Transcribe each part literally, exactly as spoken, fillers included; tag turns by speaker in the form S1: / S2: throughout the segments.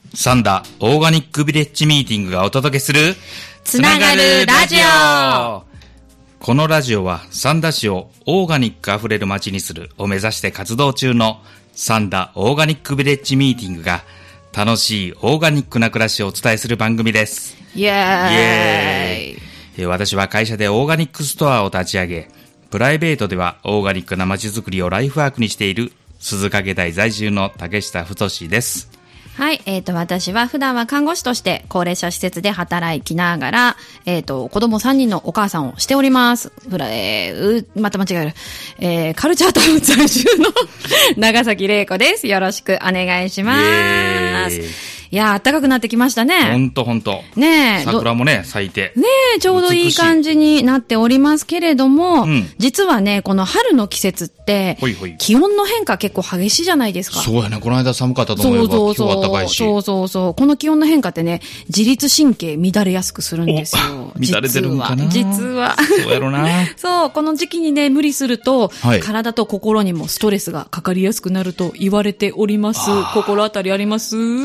S1: サンダオーガニックビレッジミーティングがお届けする
S2: つながるラジオ。
S1: このラジオは三田市をオーガニックあふれる街にするを目指して活動中のサンダオーガニックビレッジミーティングが楽しいオーガニックな暮らしをお伝えする番組です。
S2: イエーイ。イエ
S1: ーイ。私は会社でオーガニックストアを立ち上げ、プライベートではオーガニックな街づくりをライフワークにしている鈴掛台在住の竹下太です。
S2: はい、えっと、私は普段は看護師として高齢者施設で働きながら、えっと、子供さんにんのお母さんをしております。ふら、えー、う、また間違える。えー、カルチャータウン在住の長崎玲子です。よろしくお願いします。いやー、暖かくなってきましたね。
S1: ほんとほんと。
S2: ねえ。
S1: 桜もね、咲いて。
S2: ねえ、ちょうどいい感じになっておりますけれども、うん、実はね、この春の季節って、ほいほい気温の変化結構激しいじゃないですか。
S1: そうやね。この間寒かったと思えば、
S2: そうそうそう、
S1: 今日は暖かいし。
S2: そうそうそう。この気温の変化ってね、自律神経乱れやすくするんですよ。
S1: 乱れてるんかな。
S2: 実は。
S1: そうやろな。
S2: そう、この時期にね、無理すると、はい、体と心にもストレスがかかりやすくなると言われております。心当たりあります？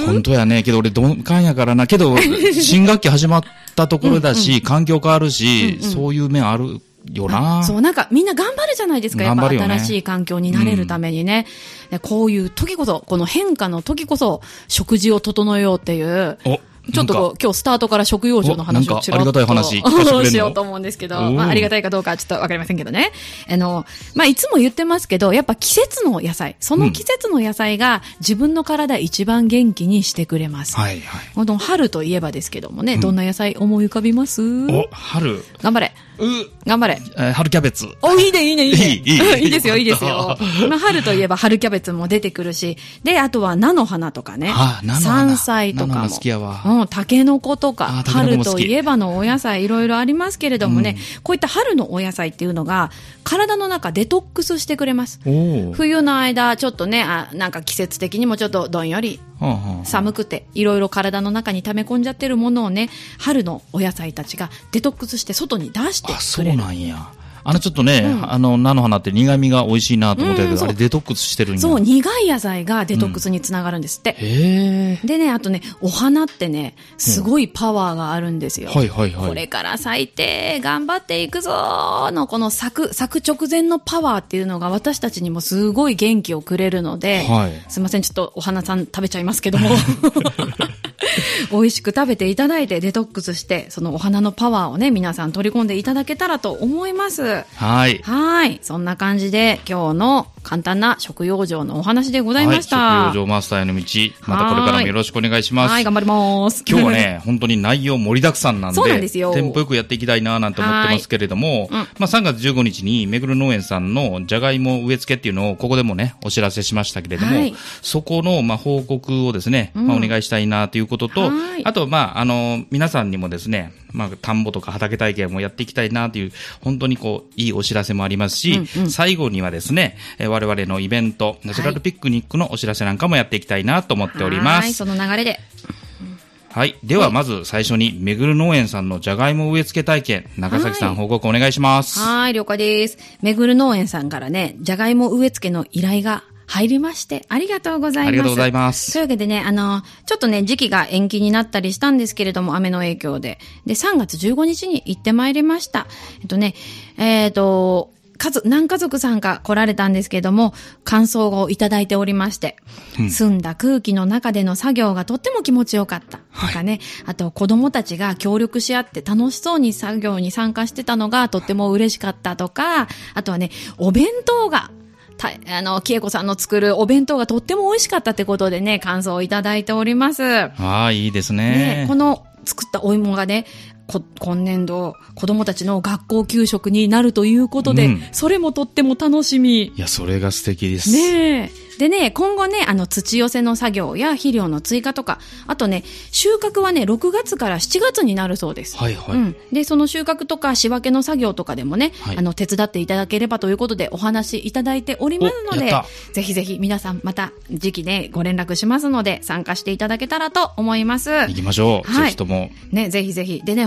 S1: 本当やね。けど俺、どんかんやからな。けど、新学期始まったところだし、うんうん、環境変わるし、うんうん、そういう面あるよな。
S2: そう、なんかみんな頑張るじゃないですか。やっぱ新しい環境になれるためにね。うん、こういう時こそ、この変化の時こそ、食事を整えようっていう。おちょっとこう、今日スタートから食用場の話をちらっと。
S1: ありがたい話聞かせてくれるの
S2: しようと思うんですけど、まあ、ありがたいかどうかはちょっとわかりませんけどね。あの、まあ、いつも言ってますけど、やっぱ季節の野菜、その季節の野菜が自分の体一番元気にしてくれます。うん、はいはい。この春といえばですけどもね、うん、どんな野菜思い浮かびます？
S1: お、春。
S2: 頑張れ。う頑張れ。
S1: えー、春キャベツ。
S2: お、いいね、いいね、いいね。
S1: いい、いい。
S2: いいですよ、いいですよ。まあ、春といえば春キャベツも出てくるし、で、あとは菜の花とかね。
S1: あ、菜の花。
S2: 山菜とかも。
S1: 好きやわ。
S2: うん、タケノコとか、春といえばのお野菜いろいろありますけれどもね、うん、こういった春のお野菜っていうのが、体の中デトックスしてくれます。冬の間、ちょっとね、あ、なんか季節的にもちょっとどんより、寒くて、いろいろ体の中に溜め込んじゃってるものをね、春のお野菜たちがデトックスして外に出してくれる。あ、
S1: そうなんや。あのちょっとね、うん、あの菜の花って苦味が美味しいなと思ったけど、うん、あれデトックスしてるんや。
S2: そう、苦い野菜がデトックスにつながるんですって。うん、へー。でね、あとね、お花ってね、すごいパワーがあるんですよ。うん、はいはいはい。これから咲いて、頑張っていくぞーの、この咲く、咲く直前のパワーっていうのが私たちにもすごい元気をくれるので、はい、すいません、ちょっとお花さん食べちゃいますけども。美味しく食べていただいてデトックスしてそのお花のパワーをね皆さん取り込んでいただけたらと思います。
S1: はい
S2: はいそんな感じで今日の簡単な食養生のお話でございました。
S1: はい、食養生マスターへの道またこれからもよろしくお願いします。
S2: はい頑張ります。
S1: 今日はね本当に内容盛りだくさんなんで
S2: そうなんですよ。
S1: テンポよくやっていきたいななんて思ってますけれども、うん、まあさんがつじゅうごにちにめぐる農園さんのじゃがいも植え付けっていうのをここでもねお知らせしましたけれども、はい、そこのまあ報告をですね、うんまあ、お願いしたいなということと、はい、あとまああの皆さんにもですねまあ田んぼとか畑体験もやっていきたいなという本当にこういいお知らせもありますし、うんうん、最後にはですね我々のイベントナチュラルピクニックのお知らせなんかもやっていきたいなと思っております。
S2: はいその流れで
S1: はい。では、まず最初に、めぐる農園さんのじゃがいも植え付け体験、長崎さん報告お願いします。
S2: はい、了解です。めぐる農園さんからね、じゃがいも植え付けの依頼が入りまして、ありがとうございます。
S1: ありがとうございます。
S2: というわけでね、あの、ちょっとね、時期が延期になったりしたんですけれども、雨の影響で。で、さんがつじゅうごにちに行ってまいりました。えっとね、えっと、家族、何家族さんか来られたんですけども、感想をいただいておりまして、うん、澄んだ空気の中での作業がとっても気持ちよかった。はい、とかね、あと子供たちが協力し合って楽しそうに作業に参加してたのがとっても嬉しかったとか、あとはね、お弁当が、たあの、きえこさんの作るお弁当がとっても美味しかったってことでね、感想をいただいております。
S1: ああ、いいですね。
S2: ね、この作ったお芋がね、こ今年度子供たちの学校給食になるということで、うん、それもとっても楽しみ。
S1: いやそれが素敵です
S2: ねえ。でね、今後ね、あの、土寄せの作業や肥料の追加とか、あとね、収穫はね、ろくがつからしちがつになるそうです。はいはい。うん。で、その収穫とか仕分けの作業とかでもね、はい、あの、手伝っていただければということでお話いただいておりますので、ぜひぜひ皆さんまた時期ね、ご連絡しますので、参加していただけたらと思います。
S1: 行きましょう。はい。ぜひとも。
S2: ね、ぜひぜひ。でね、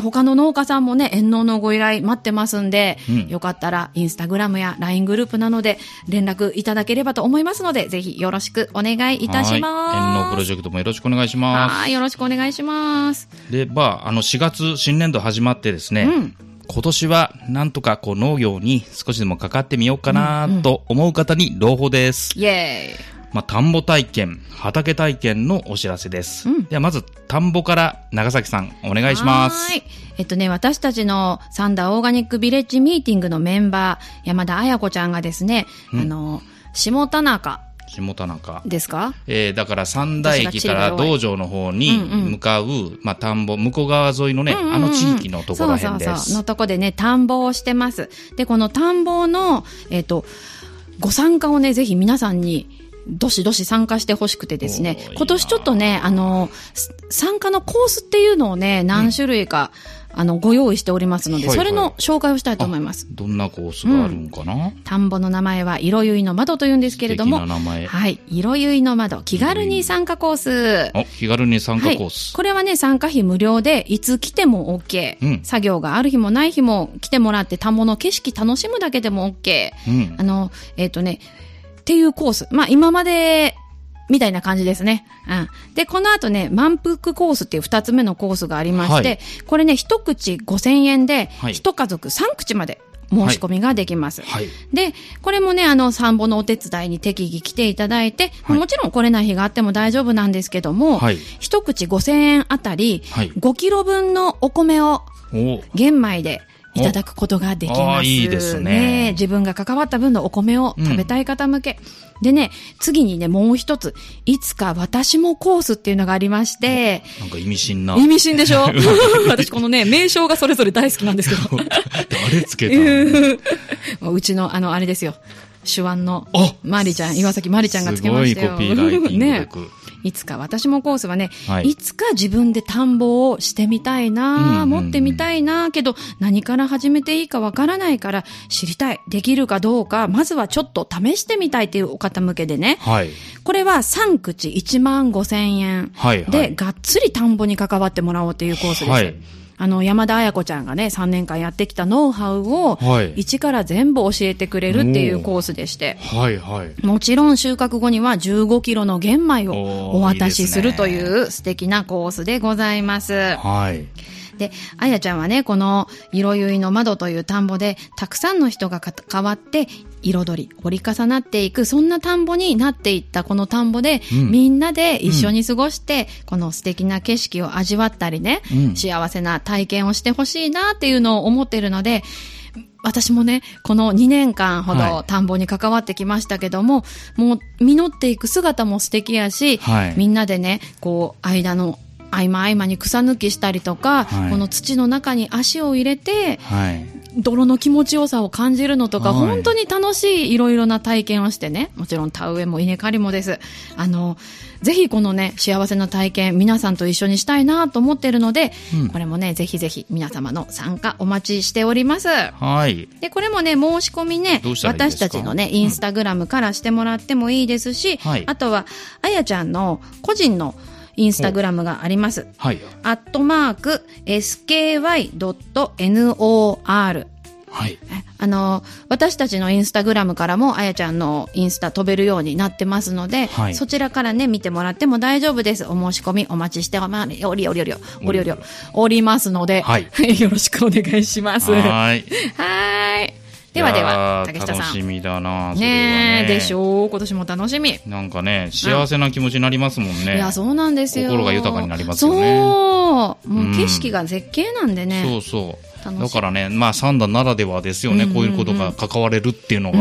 S2: 他の農家さんもね、遠農のご依頼待ってますんで、
S1: うん、
S2: よかったらインスタグラムや ライン グループなどで連絡いただければと思いますので、ぜひよろしくお願いいたします。
S1: 遠農プロジェクトもよろしくお願いします。
S2: はい、よろしくお願いします。
S1: で、まあ、あのしがつ新年度始まってですね、うん、今年はなんとかこう農業に少しでもかかってみようかなと思う方に朗報です。
S2: イエーイ。
S1: まあ、田んぼ体験、畑体験のお知らせです。うん、ではまず田んぼから長崎さんお願いします。
S2: はい。えっとね、私たちのサンダーオーガニックビレッジミーティングのメンバー、山田彩子ちゃんがですね、うん、あの、下田中。
S1: 下田中
S2: ですか？
S1: えー、だから三田駅から道場の方に向かう、うんうん、まあ、田んぼ、向こう側沿いのね、うんうんうん、あの地域のところら辺です。そうそうそう。
S2: のとこでね、田んぼをしてます。で、この田んぼの、えっと、ご参加をね、ぜひ皆さんに、どしどし参加してほしくてですね、今年ちょっとね、あの、参加のコースっていうのをね、何種類か、うん、あの、ご用意しておりますので、はいはい、それの紹介をしたいと思います。
S1: どんなコースがあるんかな、うん、
S2: 田んぼの名前は、色結の窓というんですけれども、
S1: 素敵な名前。
S2: はい、色結の窓、気軽に参加コース。
S1: お、気軽に参加コース。
S2: はい、これはね、参加費無料で、いつ来ても OK、うん。作業がある日もない日も来てもらって、田んぼの景色楽しむだけでも OK。うん、あの、えっとね、っていうコース。まあ、今まで、みたいな感じですね。うん。で、この後ね、満腹コースっていう二つ目のコースがありまして、はい、これね、一口ごせんえんで、はい、一家族三口まで申し込みができます。はいはい、で、これもね、あの、田んぼのお手伝いに適宜来ていただいて、はい、もちろん来れない日があっても大丈夫なんですけども、はい、一口ごせんえんあたり、ごキロぶんのお米を玄米で、いただくことができます。
S1: いいですね。
S2: ね、自分が関わった分のお米を食べたい方向け。うん、でね、次にね、もう一つ、いつか私もコースっていうのがありまして、
S1: なんか意味深な。
S2: 意味深でしょ私このね、名称がそれぞれ大好きなんですけど。
S1: 誰つけたの
S2: うちの、あの、あれですよ。手腕のマリちゃん、岩崎マリちゃんがつけましたよ。
S1: すごいコピーライティング力。
S2: ね、いつか私もコースはね、はい、いつか自分で田んぼをしてみたいな、うんうんうん、持ってみたいな、けど何から始めていいかわからないから知りたい、できるかどうか、まずはちょっと試してみたいっていうお方向けでね、はい、これはさん口いちまんごせんえんで、はいはい、がっつり田んぼに関わってもらおうというコースです。はい、あの、山田彩子ちゃんがね、さんねんかんやってきたノウハウを、一から全部教えてくれるっていうコースでして、はいはい、もちろん収穫後にはじゅうごキロの玄米をお渡しするという素敵なコースでございます。はい。で、あやちゃんはね、この色結の窓という田んぼで、たくさんの人が関わって、彩り、折り重なっていく、そんな田んぼになっていったこの田んぼで、うん、みんなで一緒に過ごして、うん、この素敵な景色を味わったりね、うん、幸せな体験をしてほしいなっていうのを思っているので、私もね、このにねんかんほど田んぼに関わってきましたけども、はい、もう実っていく姿も素敵やし、はい、みんなでね、こう、間の、合間合間に草抜きしたりとか、はい、この土の中に足を入れて、はい、泥の気持ちよさを感じるのとか、はい、本当に楽しいいろいろな体験をしてね、もちろん田植えも稲刈りもです。あの、ぜひこのね、幸せな体験、皆さんと一緒にしたいなと思っているので、うん、これもね、ぜひぜひ皆様の参加お待ちしております。はい。で、これもね、申し込みね、私たちのね、インスタグラムからしてもらってもいいですし、うん、あとは、あやちゃんの個人のインスタグラムがあります。はい。アットマーク、エスケーワイドットエヌオーアール。はい。あの、私たちのインスタグラムからも、あやちゃんのインスタ飛べるようになってますので、はい、そちらからね、見てもらっても大丈夫です。お申し込みお待ちしており、おりおりおり、おりおり、おりますので、はい。よろしくお願いします。はい。はい。ではでは、竹下さん。
S1: 楽しみだな、そ
S2: れは
S1: ね。
S2: ねえ、でしょう。今年も楽しみ。
S1: なんかね、幸せな気持ちになりますもんね。
S2: いや、そうなんですよ。
S1: 心が豊かになりますよね。
S2: そう。もう景色が絶景なんでね。
S1: うん、そうそう。だからね、まあ、三段ならではですよね、うんうんうん、こういうことが関われるっていうのが。
S2: うん、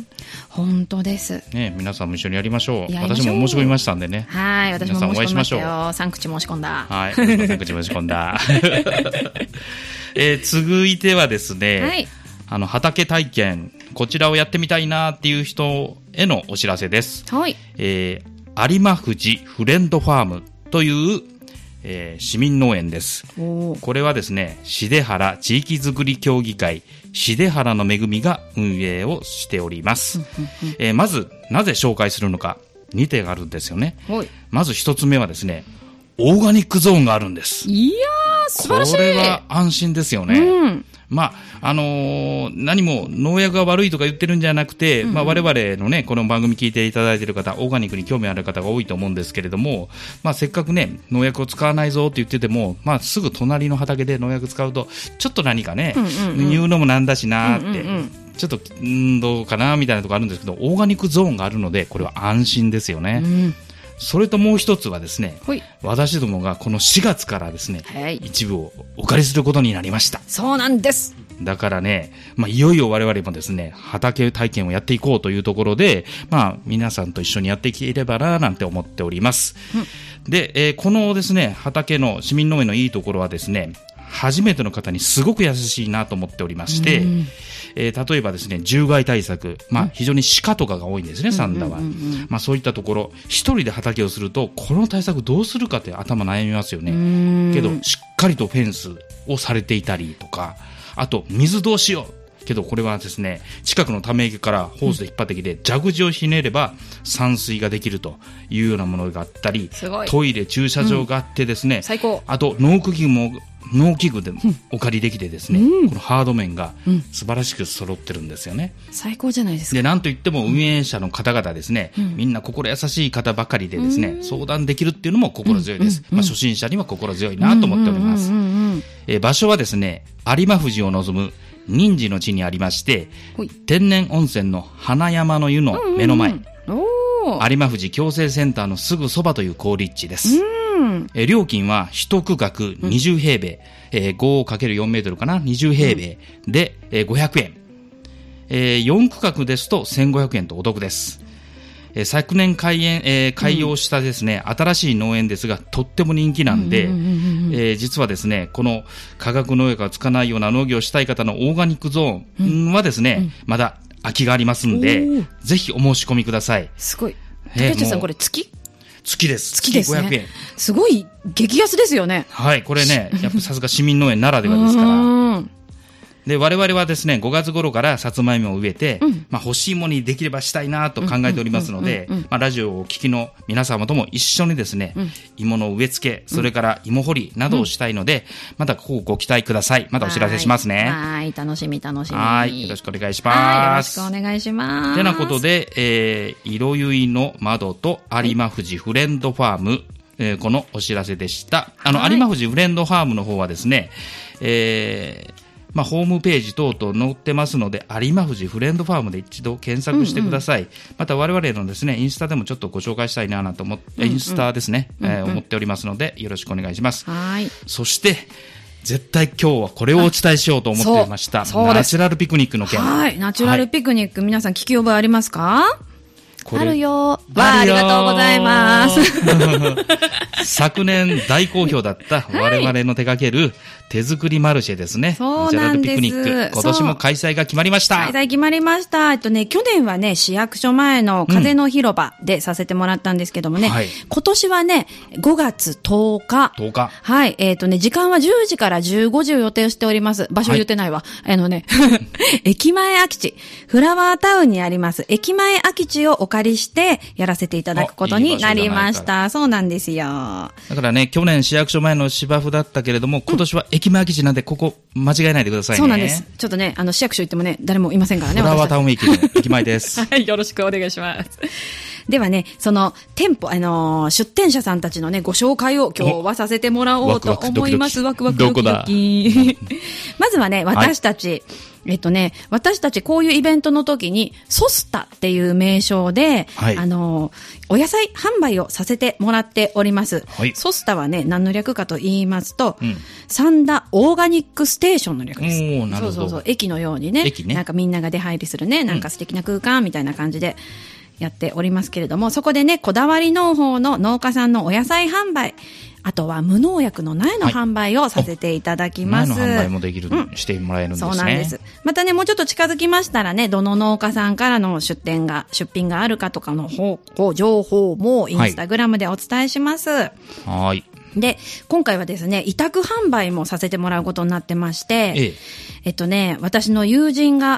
S2: 本当です。
S1: ね、皆さんも一緒にやりましょう。私も申し込みましたんでね。
S2: はい、私も申し込みましたよ。三口申し込んだ。
S1: はい、三口申し込んだ。えー、続いてはですね、はい、あの、畑体験、こちらをやってみたいなっていう人へのお知らせです。はい。えー、有馬富士フレンドファームという、えー、市民農園です。これはですね、しではら地域づくり協議会、しではらの恵みが運営をしております。えー、まず、なぜ紹介するのか、にてんあるんですよね。はい。まず一つ目はですね、オーガニックゾーンがあるんです。
S2: いやー、 素晴らしい。
S1: これは安心ですよね。うん、まあ、あのー、何も農薬が悪いとか言ってるんじゃなくて、うんうん、まあ、我々のね、この番組聞いていただいている方、オーガニックに興味ある方が多いと思うんですけれども、まあ、せっかくね、農薬を使わないぞって言ってても、まあ、すぐ隣の畑で農薬使うと、ちょっと何かね、うんうんうん、言うのもなんだしなーって、うんうんうん、ちょっと、んどうかなみたいなところあるんですけど、オーガニックゾーンがあるので、これは安心ですよね。うん、それともう一つはですね、私どもがこのしがつからですね、はい、一部をお借りすることになりました。
S2: そうなんです。
S1: だからね、まあ、いよいよ我々もですね、畑体験をやっていこうというところで、まあ、皆さんと一緒にやっていければな、なんて思っております。うん、で、えー、このですね、畑の市民農園のいいところはですね、初めての方にすごく優しいなと思っておりまして、うんえー、例えばですね、獣害対策、まあ、非常に鹿とかが多いんですね、三田は。まあ、そういったところ、一人で畑をすると、この対策どうするかって頭悩みますよね。けど、しっかりとフェンスをされていたりとか、あと、水どうしようけど、これはですね、近くのため池からホースで引っ張ってきて、蛇口をひねれば散水ができるというようなものがあったり、トイレ、駐車場があってですね、うん、最高。あと、農機具も、農機具でお借りできてですね、うん、このハード面が素晴らしく揃ってるんですよね。
S2: 最高じゃないですか。
S1: で、なんといっても運営者の方々ですね、うん、みんな心優しい方ばかりでですね、うん、相談できるっていうのも心強いです。うんうんまあ、初心者には心強いなと思っております。えー、場所はですね、有馬富士を望む仁寺の地にありまして、天然温泉の花山の湯の目の前、うんうんうん有馬富士共生センターのすぐそばという好立地です。うんえ料金は一区画にじゅうへいべい、うんえー、ごかけるよんメートルかなにじゅうへいべいで、えー、ごひゃくえん、えー、よん区画ですとせんごひゃくえんとお得です。えー、昨年開園、えー、開業したですね、うん、新しい農園ですがとっても人気なんで、うんうんうんうんえー、実はですねこの化学農薬がつかないような農業をしたい方のオーガニックゾーンはですね、うんうん、まだ空きがありますんで、ぜひお申し込みください。
S2: すごい。竹内さん、これ月？
S1: 月です。
S2: 月ですね。
S1: ごひゃくえん。
S2: すごい激安ですよね。
S1: はい、これね、やっぱさすが市民農園ならではですから。で、我々はですね、ごがつ頃からさつまいもを植えて、うん、まあ欲しいものにできればしたいなと考えておりますので、まあラジオをお聞きの皆様とも一緒にですね、うん、芋の植え付け、それから芋掘りなどをしたいので、うん、またここご期待ください。またお知らせしますね。
S2: はい、楽しみ楽しみ。
S1: はい、よろしくお願いします。はい、
S2: よろしくお願いします。
S1: てなことで、えー、色ゆいの窓と有馬富士フレンドファーム、えー、このお知らせでした。あの、はい、有馬富士フレンドファームの方はですね、えー、まあ、ホームページ等々載ってますので、有馬富士フレンドファームで一度検索してください。うんうん、また我々のですね、インスタでもちょっとご紹介したいなと思って、うんうん、インスタですね、うんうんえー、思っておりますので、よろしくお願いします。
S2: はい。
S1: そして、絶対今日はこれをお伝えしようと思っていました。ナチュラルピクニックの件。
S2: はい。ナチュラルピクニック、はい、皆さん聞き覚えありますか？あるよ。
S1: あ
S2: ありがとうございます。
S1: 昨年大好評だった我々の手掛ける手作りマルシェですね。
S2: そうなんです。ナチュラルピクニッ
S1: ク。今年も開催が決まりました。
S2: 開催決まりました。えっとね、去年はね、市役所前の風の広場でさせてもらったんですけどもね、うんはい、今年はね、ごがつとおか。
S1: とおか。
S2: はい。えっとね、時間はじゅうじからじゅうごじを予定しております。場所言ってないわ。はい、あのね、駅前空き地。フラワータウンにあります。駅前空き地をお借りして、やらせていただくことになりました。いいそうなんですよ。
S1: だからね、去年市役所前の芝生だったけれども、今年は駅前空き地なんで、ここ間違えないでくださいね。
S2: そうなんです。ちょっとね、あの、市役所行ってもね、誰もいませんからね。
S1: フラワータウン駅の駅前です。
S2: はい、よろしくお願いします。ではね、その店舗、あのー、出店者さんたちのね、ご紹介を今日はさせてもらおうと思います。ワクワクドキドキ。まずはね、私たち、はいえっとね、私たちこういうイベントの時に、ソスタっていう名称で、はい、あの、お野菜販売をさせてもらっております。はい、ソスタはね、何の略かと言いますと、うん、三田オーガニックステーションの略です。
S1: おー、なるほど。
S2: そうそうそう、駅のようにね、駅ね、なんかみんなが出入りするね、なんか素敵な空間みたいな感じで、やっておりますけれども、そこでね、こだわり農法の農家さんのお野菜販売、あとは無農薬の苗の販売をさせていただきます。
S1: 苗の販売もできる、うん、してもらえるんですね。
S2: そうなんです。またね、もうちょっと近づきましたらね、どの農家さんからの出店が、出品があるかとかの方向、情報もインスタグラムでお伝えします。
S1: はい。
S2: で、今回はですね、委託販売もさせてもらうことになってまして、ええ、えっとね、私の友人が、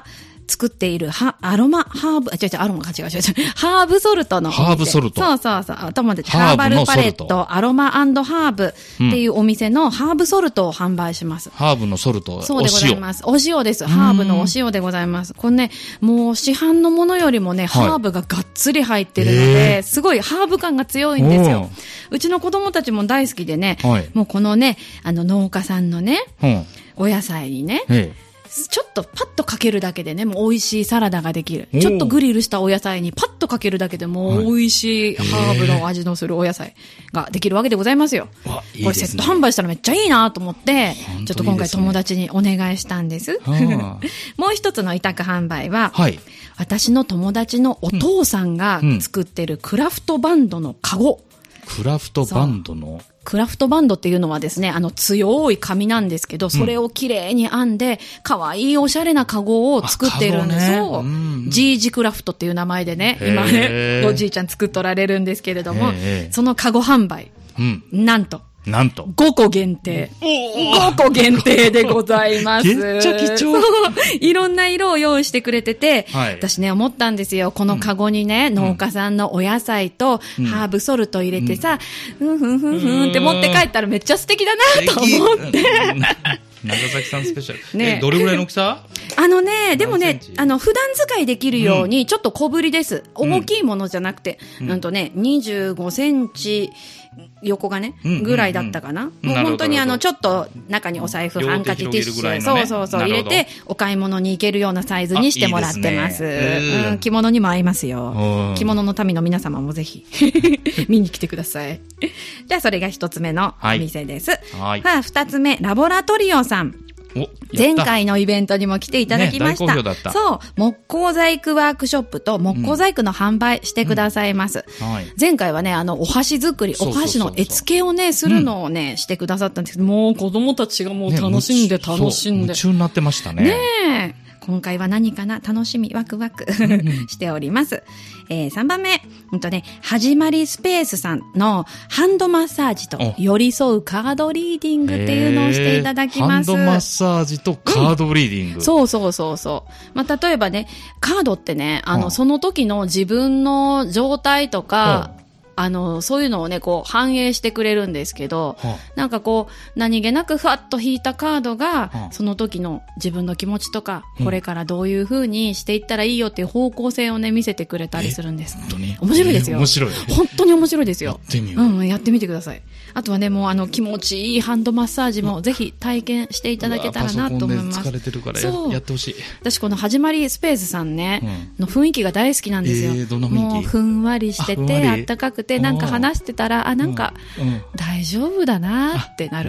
S2: 作っているはアロマハーブ、あ、違う違う、アロマ、違う違う違う、ハーブソルトのお店。
S1: ハーブソルト。
S2: そうそうそう。友達、ハーバルパレット、アロマ&ハーブっていうお店のハーブソルトを販売します。
S1: ハーブのソルト、
S2: そうでございます。お塩です。ハーブのお塩でございます。これね、もう市販のものよりもね、ハーブががっつり入ってるので、すごいハーブ感が強いんですよ。うちの子供たちも大好きでね、もうこのね、あの農家さんのね、お野菜にね、ちょっとパッとかけるだけでね、もう美味しいサラダができる。ちょっとグリルしたお野菜にパッとかけるだけでもう美味しいハーブの味のするお野菜ができるわけでございますよ。いいですね、これセット販売したらめっちゃいいなと思って、ちょっと今回友達にお願いしたんです。もう一つの委託販売は、はい、私の友達のお父さんが作ってるクラフトバンドのカゴ。
S1: クラフトバンドの
S2: クラフトバンドっていうのはですね、あの強い紙なんですけど、それをきれいに編んで、可愛いおしゃれなカゴを作っているんですよ。うん、ジージクラフトっていう名前でね、今ね、おじいちゃん作っとられるんですけれども、そのカゴ販売、うん、なんと、
S1: なんと。
S2: ごこ限定。ごこ限定でございます。
S1: めっちゃ貴重。
S2: いろんな色を用意してくれてて、はい、私ね、思ったんですよ。このカゴにね、うん、農家さんのお野菜とハーブソルト入れてさ、うん、ふんふんふんふんって持って帰ったらめっちゃ素敵だなと思って。
S1: 長崎さんスペシャル。ね、どれぐらいの大きさ？
S2: あのね、でもね、あの、普段使いできるように、ちょっと小ぶりです。うん、大きいものじゃなくて、うん、なんとね、にじゅうごセンチ、横がね、ぐらいだったかな。もう本当にあの、ちょっと中にお財布、ハンカチ、ティッシュ、そうそうそう、入れて、お買い物に行けるようなサイズにしてもらってます。うん、着物にも合いますよ。着物の民の皆様もぜひ、見に来てください。じゃあ、それが一つ目のお店です。はい。はい、二つ目、ラボラトリオさん。前回のイベントにも来ていただきました。ね、大好評だった。そう。木工細工ワークショップと木工細工の販売してくださいます。うんうんはい、前回はね、あの、お箸作り、お箸の絵付けをね、するのをね、うん、してくださったんですけど、もう子供たちがもう楽しんで楽しんで。ね、
S1: 夢中になってましたね。
S2: ねえ。今回は何かな楽しみ、ワクワクしております。えー、さんばんめ。うんとね、はじまりスペースさんのハンドマッサージと寄り添うカードリーディングっていうのをしていただきます。
S1: ハンドマッサージとカードリーディング。うん、
S2: そうそうそうそう。まあ、例えばね、カードってね、あの、その時の自分の状態とか、あの、そういうのをね、こう、反映してくれるんですけど、はあ、なんかこう、何気なくふわっと引いたカードが、はあ、その時の自分の気持ちとか、うん、これからどういう風にしていったらいいよっていう方向性をね、見せてくれたりするんです。
S1: 本当に
S2: 面白いですよ。
S1: 面白い。
S2: 本当に面白いですよ。
S1: やってみよう。
S2: うん、やってみてください。あとはね、もうあの、気持ちいいハンドマッサージもぜひ体験していただけたらなと思います。
S1: パソコンで疲れてるから や, やってほしい。
S2: 私このはじまりスペースさんね、うん、の雰囲気が大好きなんですよ。
S1: えー、どんな雰囲気？
S2: もうふんわりしてて、あったかくて、なんか話してたら、あ、なんか、うんうん、大丈夫だなってなる。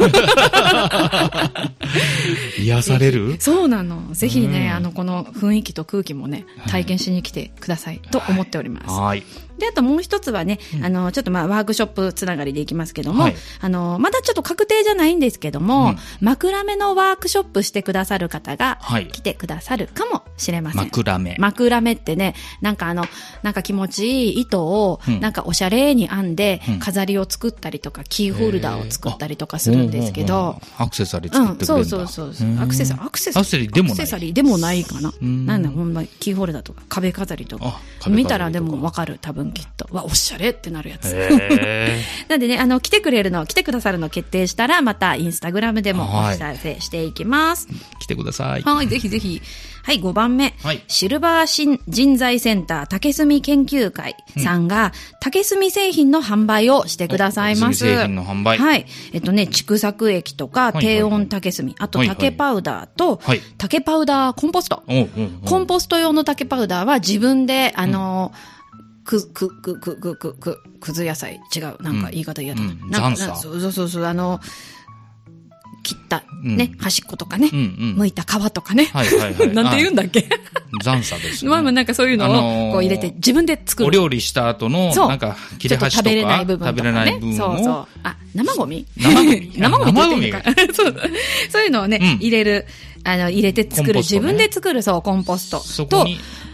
S1: 癒される？
S2: そうなの。ぜひね、うん、あの、この雰囲気と空気もね、体験しに来てくださいと思っております。はい。はいで、あともう一つはね、うん、あの、ちょっとまあ、ワークショップつながりでいきますけども、はい、あの、まだちょっと確定じゃないんですけども、うん、枕目のワークショップしてくださる方が来てくださるかもしれません。
S1: 枕目。
S2: 枕目ってね、なんかあの、なんか気持ちいい糸を、うん、なんかおしゃれに編んで、飾りを作ったりとか、キーホルダーを作ったりとかするんですけど、
S1: アクセサリー作ってくれるんだ。
S2: うん、そうそうそう。アクセサリー、アクセサリー。
S1: アクセサリーでもない。
S2: アクセサリーでもないかな。なんだ、ほんまキーホルダーとか、壁飾りとか。見たらでもわかる、多分きっと。わ、おしゃれシャレってなるやつ。なんでね、あの、来てくれるの、来てくださるの決定したら、またインスタグラムでもお知らせしていきます。
S1: 来てください。
S2: はい、ぜひぜひ。はい、ごばんめ。はい、シルバー人材センター竹炭研究会さんが、うん、竹炭製品の販売をしてくださいます。
S1: 竹炭製品の販売。
S2: はい。えっとね、竹作液とか、低温竹炭、あと竹パウダーと、はいはい、竹パウダーコンポスト。はい、コンポスト用の竹パウダーは自分で、あのー、うんく、く、く、く、く、く、く、くず野菜。違う。なんか言い方嫌だ。うん、なんか、そうそうそう、あの、切った、ね、うん、端っことかね、うんうん、剥いた皮とかね。はいはいはい。なんて言うんだっけ
S1: 残差ですね。
S2: まあまあなんかそういうのをこう入れて自分で作る。
S1: お料理した後の、なんか切れ端とか。食べれない部分とか、ね。食べれない部分を。そうそう。あ、生ゴミ
S2: 生ゴミ生ゴミって言ってるか。そう。そういうのをね、うん、入れる、あの、入れて作る。自ね、自分で作る、そう、コンポスト。
S1: そこに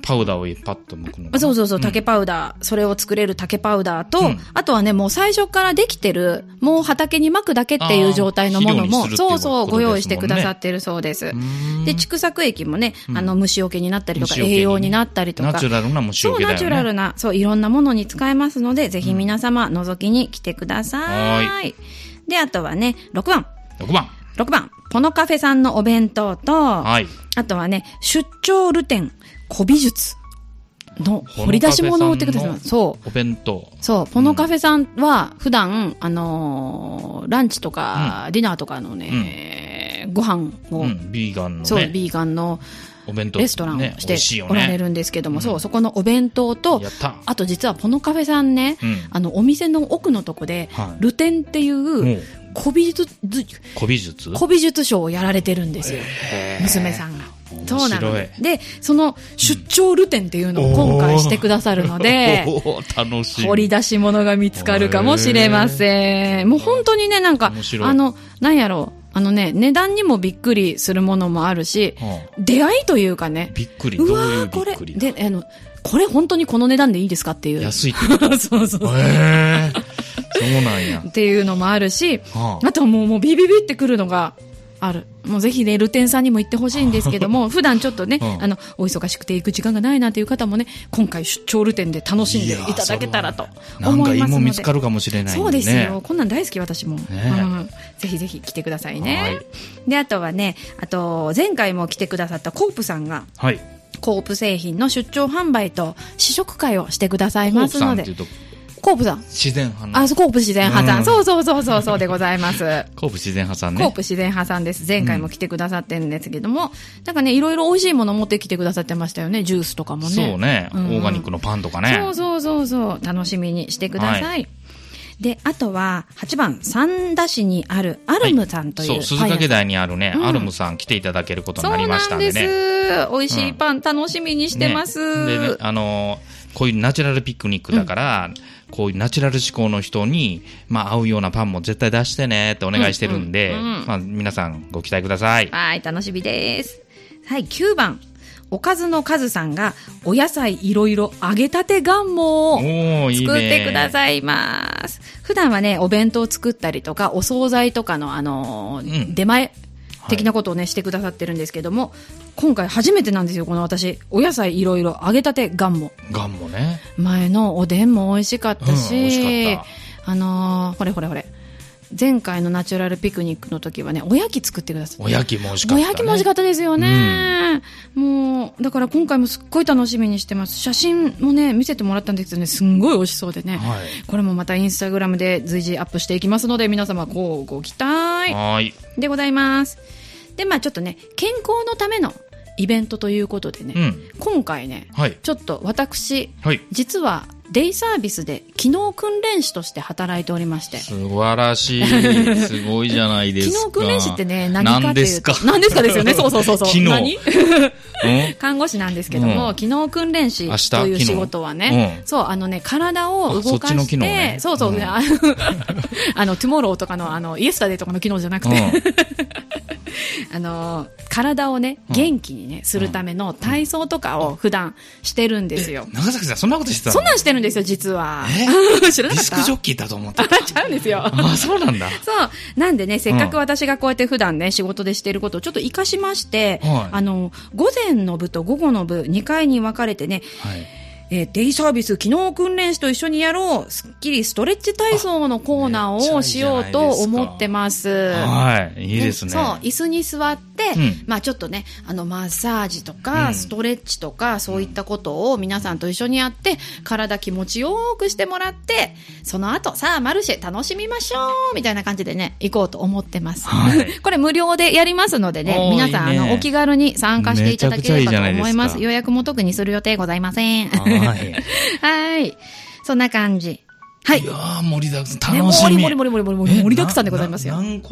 S1: パウダーをパッと剥くの。
S2: そうそうそう、竹パウダー、うん。それを作れる竹パウダーと、うん、あとはね、もう最初からできてる、もう畑に巻くだけっていう状態のものも、もそうそう、ご用意してくださってるそうです。で、畜作液もね、あの、虫除けになったりとか、栄養になったりとか。
S1: ナチュラルな虫除けだよね。
S2: そう、ナチュラルな、そう、いろんなものに使えますので、ぜひ皆様、覗きに来てください。はい。で、あとはね、ろくばん。
S1: ろくばん。
S2: ろくばん。ポノカフェさんのお弁当と、はい、あとはね、出張ルテン古美術の掘り出し物を売ってください。そう。
S1: お弁当。
S2: そう。ポノカフェさんは普段、あのー、ランチとか、うん、ディナーとかのね、うん、ご飯を、うん、
S1: ビーガンのね。
S2: そう、ビーガンの
S1: お弁当、
S2: レストランをしておられるんですけども、ね、そう、そこのお弁当と、あと実はポノカフェさんね、うん、あの、お店の奥のとこで、はい、ルテンっていう、古美術、
S1: 古美術
S2: 古美術賞をやられてるんですよ。娘さんが。そうなの。で、その出張ルテンっていうのを今回してくださるので、
S1: 楽しい。
S2: 掘り出し物が見つかるかもしれません。もう本当にね、なんか、あの、なんやろう。あのね、値段にもびっくりするものもあるし、はあ、出会いというかね。
S1: びっくり。どういうびっくりだ。
S2: で、あの、これ本当にこの値段でいいですかっていう。
S1: 安いってこと。
S2: そうそうそう。
S1: へーそうなんや。
S2: っていうのもあるし、はあ、あとはもう、もうビビビってくるのがある。もうぜひね、ルテンさんにも行ってほしいんですけども、普段ちょっとね、はあ、あの、お忙しくて行く時間がないなという方もね、今回出張ルテンで楽しんでいただけたらと思いますので。
S1: なんかいいもん見つかるかもしれないんでね。
S2: そうですよ。こんなん大好き私も。ねうん、ぜひぜひ来てくださいね。はい、で、あとはね、あと、前回も来てくださったコープさんが、はい。コープ製品の出張販売と試食会をしてくださいますので。コープさん。
S1: 自然派の。
S2: あ、コープ自然派さん。うん、そうそうそうそうそうでございます。
S1: コープ自然派さんね。
S2: コープ自然派さんです。前回も来てくださってるんですけども、うん、なんかね、いろいろ美味しいもの持ってきてくださってましたよね。ジュースとかもね。
S1: そうね。うん、オーガニックのパンとかね。
S2: そうそうそうそう。楽しみにしてください。はい、で、あとは、はちばん、三田市にある、アルムさんという、はい、
S1: そう、鈴掛台にあるね、うん、アルムさん来ていただけることになりましたんでね。
S2: そうなんです。美味しいパン、楽しみにしてます。
S1: うんね、で、ね、あのー、こういうナチュラルピクニックだから、うんこういうナチュラル志向の人に、まあ、合うようなパンも絶対出してねってお願いしてるんで、うんうんうん、まあ、皆さんご期待ください。
S2: はい、楽しみです。はい、きゅうばん。おかずのかずさんが、お野菜いろいろ揚げたて願望を作ってくださいます。いいね、普段はね、お弁当作ったりとか、お惣菜とかの、あのーうん、出前的なことをね、はい、してくださってるんですけども、今回初めてなんですよ、この私。お野菜いろいろ揚げたて願望。
S1: 願望ね。
S2: 前のおでんも美味しかったし、うん、美味しかった。あのー、ほれほれほれ。前回のナチュラルピクニックの時はね、おやき作ってくださって。
S1: おやきも美味しかった、ね。
S2: おやきも美味しかったですよね、うん。もう、だから今回もすっごい楽しみにしてます。写真もね、見せてもらったんですけどね、すんごい美味しそうでね。はい、これもまたインスタグラムで随時アップしていきますので、皆様こうご期待。はい。でございます。で、まあちょっとね、健康のためのイベントということでね、うん、今回ね、はい、ちょっと私、はい、実はデイサービスで機能訓練士として働いておりまして。
S1: 素晴らしい。すごいじゃないですか。
S2: 機能訓練士ってね、何かっていうと。
S1: 何ですか
S2: 何ですかですよね。そうそうそうそう。
S1: 機能。
S2: 何看護師なんですけども、うん、機能訓練士という仕事はね、うん、そう、あのね、体を動かして、そっちの機能ね、そうそう、うん、あの、トゥモローとかの、あの、イエスタデーとかの機能じゃなくて、うんあの体をね元気にね、うん、するための体操とかを普段してるんですよ。
S1: 長崎さんそんなことしてたの？
S2: そんなんしてるんですよ実は。知らなかった？ディスクジョッキーだと思ってた。ちゃうんですよ。
S1: あ、そうなんだ。
S2: そうなんでね、せっかく私がこうやって普段ね仕事でしていることをちょっと活かしまして、はい、あの午前の部と午後の部にかいに分かれてね、はいえー、デイサービス機能訓練士と一緒にやろうスッキリストレッチ体操のコーナーをしようと思ってます。
S1: はい、いいですね。
S2: そう、椅子に座って、うん、まあちょっとね、あのマッサージとか、うん、ストレッチとかそういったことを皆さんと一緒にやって体気持ちよくしてもらって、その後さあマルシェ楽しみましょうみたいな感じでね行こうと思ってます。はい、これ無料でやりますのでね、皆さんいい、ね、あのお気軽に参加していただければと思います。予約も特にする予定ございません。はい。はい。そんな感じ。はい。
S1: いやー、盛りだくさん。楽しみ。
S2: 盛り盛り盛り盛り盛り盛りだくさんでございますよ。
S1: 何個あ、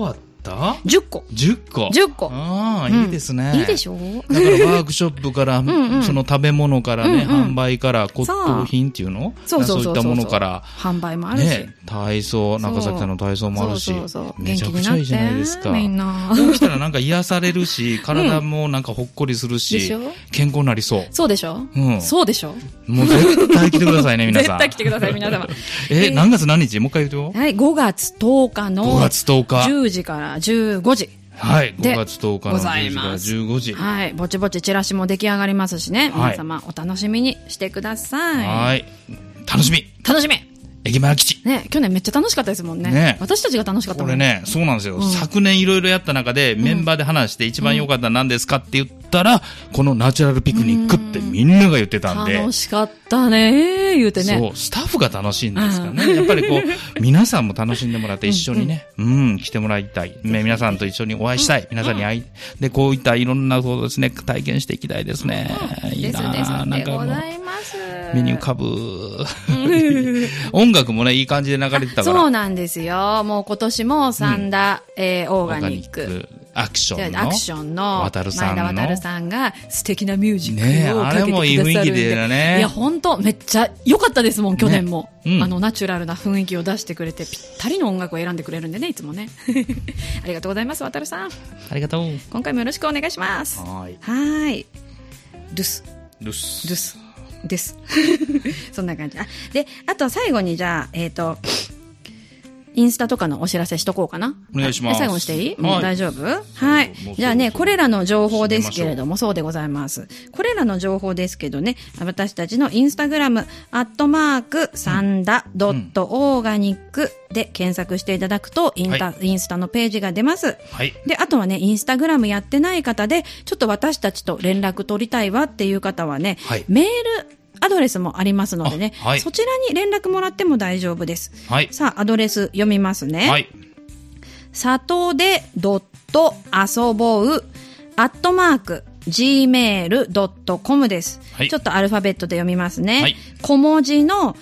S1: た ?
S2: じゅっこ。
S1: じゅっこ。
S2: じゅっこ。
S1: ああ、いいですね。
S2: いいでしょう。
S1: だからワークショップから、うんうん、その食べ物からね、うんうん、販売から骨董品っていうの
S2: そうそうそう
S1: そういったものから。
S2: 販売もあるし。
S1: ね、体操、中崎さんの体操もあるし。
S2: そうそうそう
S1: めちゃくちゃいいじゃないですか。
S2: みんな。
S1: 起きたらなんか癒されるし、体もなんかほっこりするし、うん、健康になりそう。
S2: そうでしょうん。そうでしょ
S1: もう絶対来てくださいね、皆さん。
S2: 絶対来てください、皆様。
S1: え、何月何日もう一回言うと
S2: はい、ごがつとおかの。
S1: ごがつとおか。
S2: じゅうじからじゅうごじ。
S1: はい。ごがつとおかのじゅうじからじゅうごじ。
S2: はい。ぼちぼちチラシも出来上がりますしね。はい、皆様お楽しみにしてください。
S1: はい。楽しみ。
S2: 楽しみ。
S1: 駅前基地。
S2: ね、去年めっちゃ楽しかったですもんね。ね。私たちが楽しかったもん
S1: これね、そうなんですよ。うん、昨年いろいろやった中で、メンバーで話して一番良かったのは何ですかって言ったら、うん、このナチュラルピクニックってみんなが言ってたんで。
S2: 楽しかったね言うてね。
S1: そう、スタッフが楽しいんですからね。やっぱりこう、皆さんも楽しんでもらって一緒にね、うん、うん、来てもらいたい。ね、皆さんと一緒にお会いしたい。皆さんに会い、で、こういったいろんなそうですね、体験していきたいですね。いいなぁ。なんかもう。目に浮かぶ。音楽もね、いい感じで流れてたから。
S2: そうなんですよ。もう今年も三田、うん、えー、オーガニック。
S1: アクションの。
S2: アクションの。
S1: 渡るさんの。
S2: 前田渡さんが素敵なミュージックをかけてくださるんで。ね、あれもいい雰囲気でね。いや、ほんと、めっちゃ良かったですもん、去年も。ね、うん、あの、ナチュラルな雰囲気を出してくれて、ぴったりの音楽を選んでくれるんでね、いつもね。ありがとうございます、渡るさん。
S1: ありがとう。
S2: 今回もよろしくお願いします。
S1: はい。
S2: はい。ルス。
S1: ルス。
S2: ルス。です。そんな感じ。あ、で、あと最後にじゃあ、えっと、インスタとかのお知らせしとこうかな。
S1: お願いします。
S2: 最後にしていい、はい、大丈夫はい。じゃあね、これらの情報ですけれども、そうでございます。これらの情報ですけどね、私たちのインスタグラム、アットマーク、サンダドットオーガニックで検索していただくと、インタ、はい、インスタのページが出ます。
S1: はい。
S2: で、あとはね、インスタグラムやってない方で、ちょっと私たちと連絡取りたいわっていう方はね、はい、メール、アドレスもありますのでね、はい、そちらに連絡もらっても大丈夫です。
S1: はい、
S2: さあ、アドレス読みますね。
S1: はい。
S2: さとでドット遊ぼうアットマーク ジーメールドットコム です、はい。ちょっとアルファベットで読みますね。はい、小文字の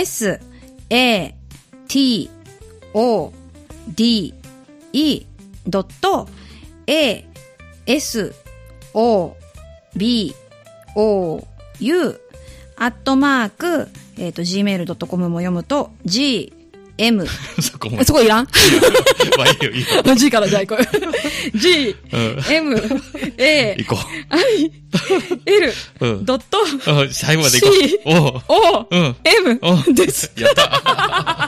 S2: S、A、T、O、D、E ドット A、S、O、B、O、Uアットマーク、えっと、ジーメールドットコム も読むと、G、M。
S1: そこも。
S2: そこいらん
S1: まあいいよ、いいよ。
S2: G からじゃあ行こう。G、M、A、
S1: 行こう。
S2: I、L、ドット、
S1: 最後まで行こう。
S2: C、O、M です。
S1: やった。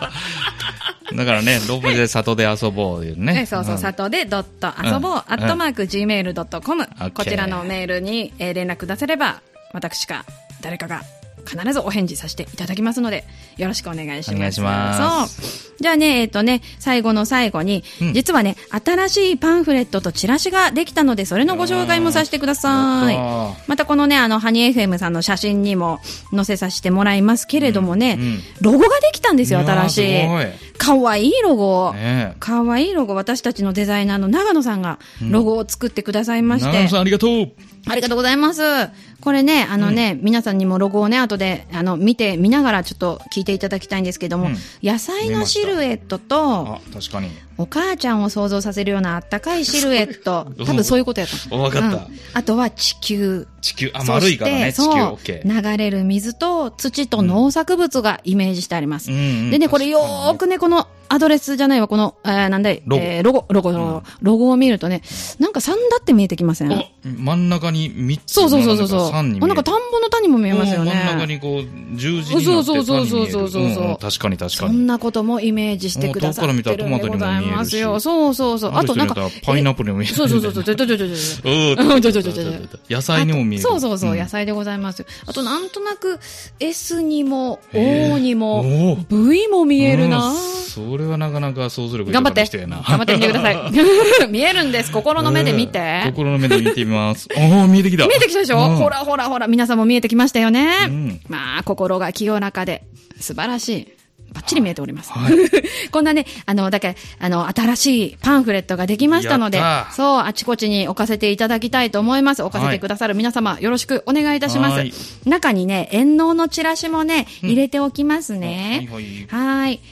S1: だからね、ローマ字で里で遊ぼういうね。
S2: そうそう、里でドット遊ぼう、アットマーク、ジーメールドットコム。こちらのメールに連絡出せれば、私か誰かが必ずお返事させていただきますので、よろしくお願いします。
S1: お願いします。
S2: そう。じゃあね、えっとね、最後の最後に、うん、実はね、新しいパンフレットとチラシができたので、それのご紹介もさせてください。またこのね、あの、ハニー エフエム さんの写真にも載せさせてもらいますけれどもね、うんうん、ロゴができたんですよ、新しい。かわいいロゴ。かわいいロゴ。私たちのデザイナーの長野さんがロゴを作ってくださいまして。うん、
S1: 長野さんありがとう。
S2: ありがとうございます。これね、あのね、うん、皆さんにもロゴをね、後で、あの、見て、見ながらちょっと聞いていただきたいんですけども、うん、野菜のシルエットと、
S1: あ、確かに。
S2: お母ちゃんを想像させるようなあったかいシルエット。多分そういうことやった。
S1: わかった。うん、
S2: あとは地球。
S1: 地球、あ、丸いからね、地球、オッケ
S2: ー。流れる水と土と農作物がイメージしてあります。うん、でね、これよーくね、このアドレスじゃないわ、この、えー、なんだい、ロゴ、えー、ロゴ、ロゴ、ロゴ、ロゴを見るとね、なんか三だって見えてきません？
S1: あ、真ん中に三つ。
S2: そうそうそうそうそう。なんか田んぼの田にも見えますよね。
S1: 真ん中にこう、十字になって田に見える。そうそうそうそうそうそう、うん。確かに確かに。
S2: そんなこともイメージしてくださってるんでございますよ。そうそうそう。あとなんか。
S1: パイナップルにも見える。
S2: そうそうそうそう。ちょちょちょちょち
S1: ょ。野菜にも見える。
S2: そうそうそう、野菜でございます。あとなんとなく S にも O にも V も見えるな。
S1: それはなかなか想像力
S2: 頑張って。頑張ってみてください。見えるんです。心の目で見て。
S1: 心の目で見てみます。おお、見えてきた。
S2: 見えてきたでしょ、うん、ほらほらほら、皆さんも見えてきましたよね。うん、まあ、心が清らかで、素晴らしい。バッチリ見えております。はい、こんなね、あの、だから、あの、新しいパンフレットができましたので、そう、あちこちに置かせていただきたいと思います。置かせてくださる皆様、よろしくお願いいたします。はい、中にね、遠納のチラシもね、入れておきますね。うん、はいはい。はい。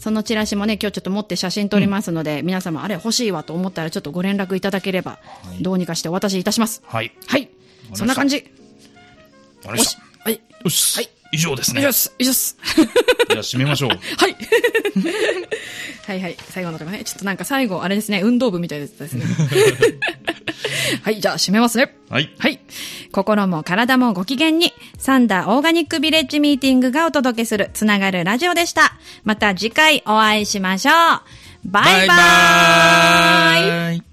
S2: そのチラシもね、今日ちょっと持って写真撮りますので、うん、皆様、あれ欲しいわと思ったらちょっとご連絡いただければ、はい、どうにかしてお渡しいたします。
S1: はい。
S2: はい。そんな感じ。
S1: よし。
S2: はい。
S1: よし。
S2: はい。
S1: 以上ですね。
S2: 以上です。以上です。
S1: じゃあ締めましょう。
S2: はい。はいはい。最後のとこね。ちょっとなんか最後、あれですね。運動部みたいですね。はい。じゃあ締めますね。
S1: はい。
S2: はい。心も体もご機嫌に、サンダーオーガニックビレッジミーティングがお届けするつながるラジオでした。また次回お会いしましょう。バイバーイ。バイバーイ。